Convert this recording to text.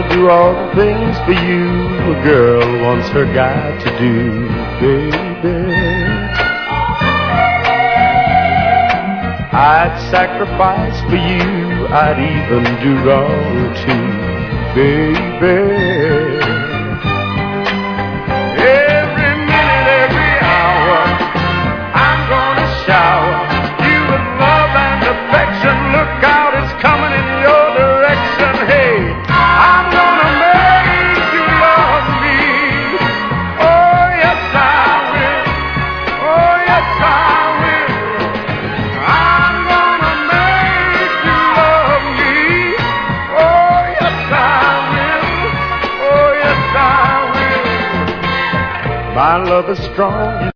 do all the things for you a girl wants her guy to do, baby. I'd sacrifice for you, I'd even do wrong too, baby. Every minute, every hour, I'm gonna shower you with love and affection. Look out, it's coming in your direction. Hey, I'm gonna make you love me. Oh, yes, I will. Oh, yes, I will. I'm gonna make you love me. Oh, yes, I will. Oh, yes, I will. My love is strong.